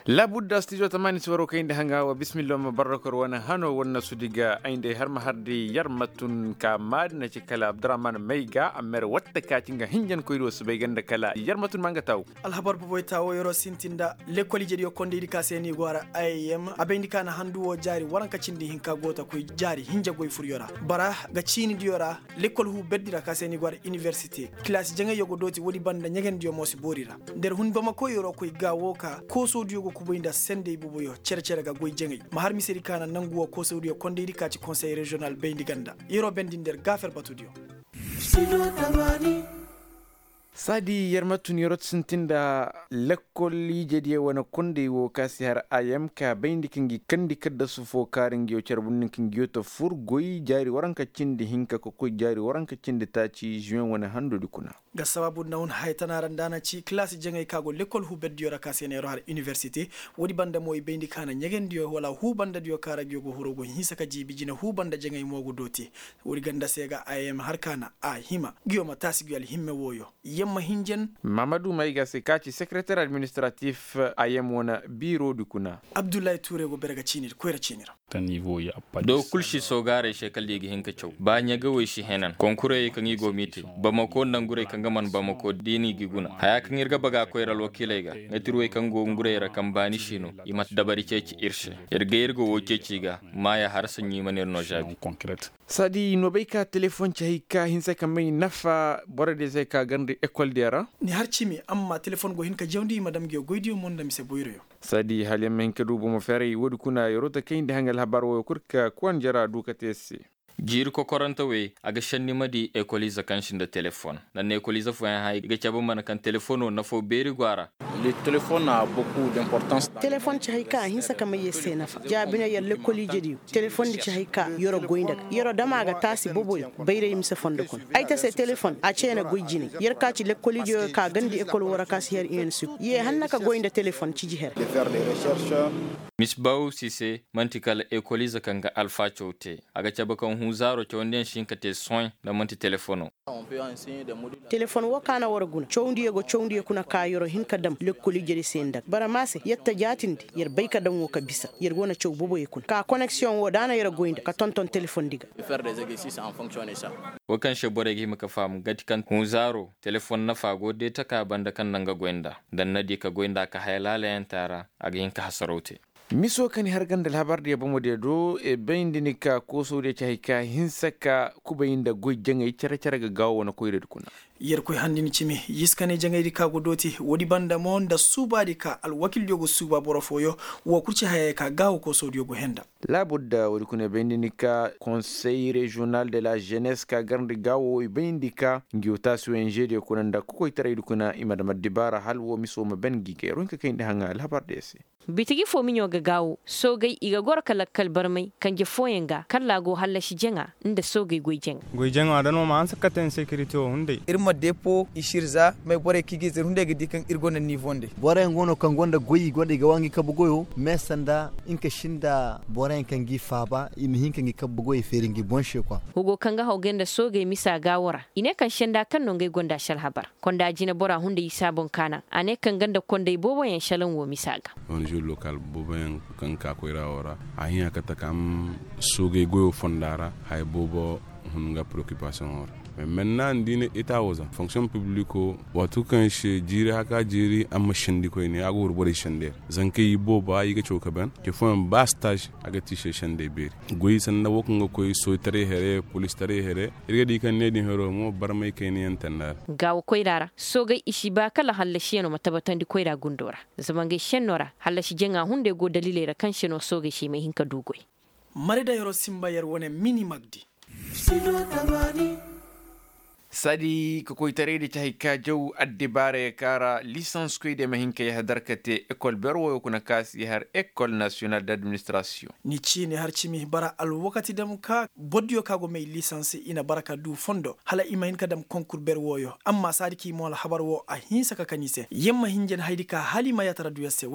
labudda studio tamani swaro kayinde hanga wa bismillah mubarakar wana hano wana sudiga ainde har mahardi yarmatun ka madna ci kala abdurrahman maiga amer watta ka cinga hinjan koyro subay ganda kala yarmatun manga taw alhabar boy taw yoro sintinda l'école jedi konde di kaseni gwara ayem abendi kana handu wo jari waranka cindi hinka gota koy jari hinja goy furyora bara ga cini diora l'école hu beddira kaseni gwara université classe jenga yogo doti wodi banda nyagen dio mosi borira der hun bama ko yoro koy gawo ka ko so dio kuboinda sende bubuyo cere ga goy jengay ma har misiri kana nanguwa ko saudiyo konde kati conseil régional bendi ganda yero bendi der gafer batudio sadi yarmatun yorot sintinda lekkolli jediye wana konde wo kasi har ayam ka bendi kingi kandi kadda sufo karingi o charbun kingi to fur goy jari waranka cindi hinka ko koy jari waranka cindi taci juin wana hando dukuna ga sababu nawun haytana randana ci classe jengay kago l'école hu beddi yora kasene ro har université wodi banda moy bendi kana nyagendiyo wala hu banda diyo kara gyogo hurogo hisa ka jibi jina hu banda jengay mogo doti wodi ganda sega ayam har kana a hima gyo matasi gyal himme woyo yamma hinjen Mamadou Maïga Sekachi secrétaire administratif ayam wona bureau du kuna Abdoulaye Touré go berga cinir ko era cinira ta niveau ya do kulshi sogare shekal yegi hinka chaw ba nyaga we shi henan konkure kan yi go miti bamako nangure kan gaman bamako dini giguna haya kan irga baga ko era lokilega netiru kan go ngure era kan bani shino imat dabari ceci irshe irga wo ceci ga maya har sanyi manir no jabi concrète sadi no bayka telephone chahika hinsa kamay nafa borade ze ka gandi école dera ni har cimi amma telephone go hinka jawdi madam ge goydi mon dam se boyro sadi halem men kedu mo fere wodi kuna yorota kayinde hangal habar wo kurka kwan jara dukatesi jir ko koranta we aga shanni madi écoliza kanshin da téléphone nan écoliza fo ha ga chaba man kan téléphone na fo beri gwara le téléphone a beaucoup d'importance téléphone chahika hinsa kama yese nafa jabina ya l'école jedi téléphone di chahika yoro goinda yoro dama ga tasi boboy bayre imse fondo kon ayta se téléphone a chena goyjini yer ka ci l'école jo ka gandi école wara ka sier insu ye hannaka goinda téléphone ci jiher de faire des recherches misbaw sise mantikal écoliza kanga alpha chote aga chaba kan huzaro chonden shinkate soin da manti telefono téléphone wo kana wara guna chowndi kuna ka yoro hinka dam lekkoli jeri senda bara mase yetta jatindi yer bayka dam wo ka bisa yer wona chow bobo yekun ka connexion wo dana yara goinda ka tonton téléphone diga faire des exercices en fonction de ça wo kan she bore gi maka fam gati kan huzaro telephone na fago de ta ka banda kan nanga goinda dan nadi ka goinda ka haylala yantara aga hinka hasarote miso kani har gandal habar da yabo de do e bayindini ka ko so de chahika hinsaka kubayinda goy jangay cara ga gawo na koyre kuna yer koy handini cimi yiskane jangay ka godoti wodi banda mon da suba ka al wakil yogo suba borofoyo wo kurci haye ka gawo ko so yogo henda la budda wodi kuna bayindini ka conseil régional de la jeunesse ka garndi gawo e bayindika ngiota su NG de kuna nda ko tare kuna imada madibara halwo miso mabengi ke ronka kayinde hanga al habar desi bitigi fo minyo ga gawo sogay iga gor kala kalbarmai kanje foyenga kallago hallashi jenga inda sogay goyjenga adano ma an sakaten security o hunde irma depo ishirza mai bore kigi zir hunde ga dikan irgona nivonde bore ngono kan gonda goyi gonda ga wangi kabugoyo mesanda inka shinda bore kan gi faba imi hinka gi kabugoyi feringi bonshe kwa hugo kanga hogenda sogay misa gawara ine kan shenda kan nongay gonda shal habar konda jina bora hunde isabon kana ane kan ganda konda bobo yan shalan wo misaga local boben kan ka ko ira ahiya kata kam soge goyo fondara hay bobo hunga préoccupation ora mais maintenant dine état woza fonction publique watu kan she jiri haka jiri amma shindi ko ne agur bore shinde zanke yibo ba yiga choka ban ke fon ba stage aga tishe shinde be goyi sanda wokunga ko so tare here police tare here irga di kan ne din hero mo barmai kai ne yantanna gawo koirara sogai ishi ba kala hallashi no matabatan di koira gundora zamange shenora hallashi jenga hunde go dalile ra kan sheno sogai shi mai hinka dugoi marida yoro simba yar wone mini magdi sadi ko tare da tahika jaw addibare kara licence ko de mahinka ya hadarkate école berwo kuna kasi har école nationale d'administration ni chini har chimi bara al wakati dam ka boddio kago may licence ina baraka du fondo hala imahin kadam concours berwo yo amma sadi ki mo habar wo a hinsa ka kanise yemma hinjen haydika halima ya tara du yasse wodiga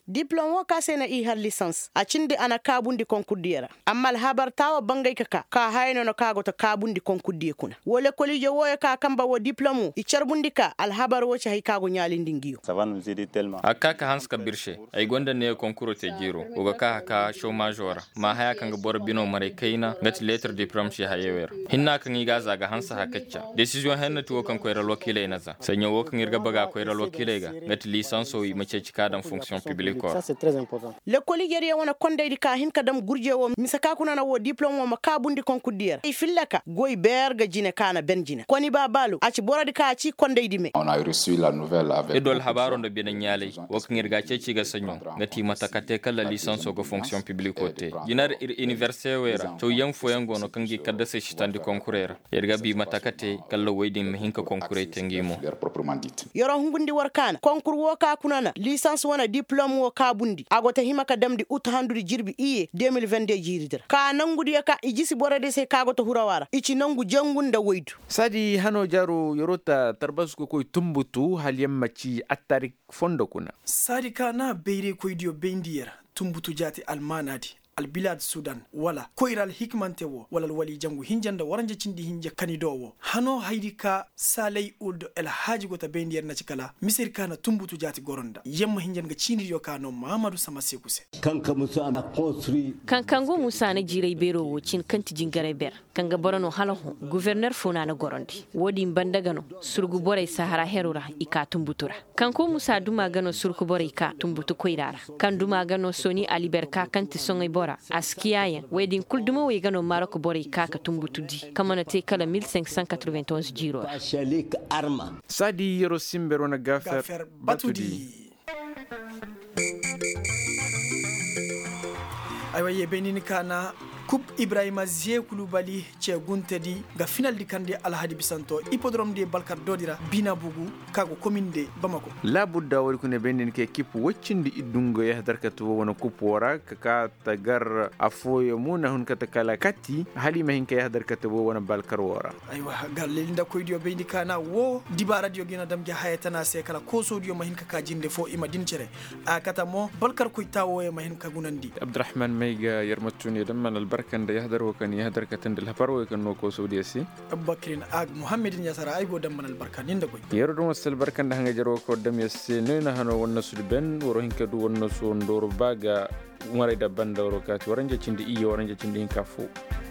diplom wo ka sena i har licence a cinde ana kabundi konkudiera amma al habar tawa bangay ka hayno no kago to kabundi konkudie kuna wole kolije wo ka kamba wo diplom i charbundi ka al habar wo ci hay kago nyalindi ngiyo akaka hanska birshe ay gonda ne konkuro te jiro uga ka chômage wara ma haya kanga bor bino mare kaina ngati lettre diplom shi hayewer hinna kan iga zaga hansa hakacca decision henna to kan ko ral wakile naza sanyo wo kan irga baga ko ral wakile ga ngati licence o mace cika dan fonction publique ko ça c'est très important le colligere wona konde di ka hin kadam gurje wo misaka kuna na wo diplom wo makabundi konkudier e fillaka goy berga jine kana benjine koni babalu aci boradi ka aci konde di me on a reçu la nouvelle avec edol habaro ndo bena nyale wo kan irga ceci ga sanyo ngati matakate kala licence o fonction publique o te jinar université wera to yan fo yango no kangi kadda se shitandi konkurera irga bi matakate kala waydi hinka konkure tengimo yoro hungundi warkana konkur wo ka kunana licence wona diplôme wo ka bundi agota himaka damdi uthanduri jirbi iye 2022 jiridir ka nangudi ka ijisi borade se ka goto hurawara ichi nangu jangunda woydu sadi hano jaru yorota tarbasku koy tumbutu hal yammaci attarik fondo kuna sadi kana beire koydiyo bendiyera tumbutu jati almanadi albilad sudan wala koiral hikmantewo wala wali jangu hinjanda waranje cindi hinja kanidowo hano haydika salay uldo el haji gota bendiyer na cikala misir kana tumbutu jati goronda yemma hinjanga cindi yo kano mamadou samase kuse kanka musa na construit kankango musa na jirai bero wo cin kanti jingare ber kanga borano halaho gouverneur fona na gorondi wodi mbandagano surgu boray sahara herura ika tumbutura kanko musa duma gano surgu boray ka tumbutu koirara kan duma gano soni aliberka kanti songay askiyayen wedin kulduma we gano maroko bore kaka tumbutudi kamana te kala 1591 jiro sadi yoro simbero na gafer batudi aywa ye benini kana Coupe Ibrahima Zie Koulibaly ce guntedi ga final di kande Alhadi Bisanto hippodrome de Balkar Dodira Binabugu kago commune de Bamako la budda wori kune benden ke équipe woccindi idungo ya darkatu wona coupe wora ka tagar afoyo muna hun katakala katti halima hinka ya darkatu wona Balkar wora aywa galinda koydio bendi kana wo diba radio gina damge hayatana se kala ko sodio mahin ka jinde fo ima dincere akata mo Balkar koy tawo e mahin ka gunandi Abdurrahman Meiga yarmatuni damman barkan da yahdar wakan yahdar katan da lafar wakan no ko saudi si abubakrin ag muhammadin yasara ay go damman albarkan inda goy yero dum wasal barkan da hanga jaro ko dam yasse ne na hano wonna sudben woro hinka du wonna so ndoro baga umare da banda woro kati waranja cindi iyo waranja cindi hinka fu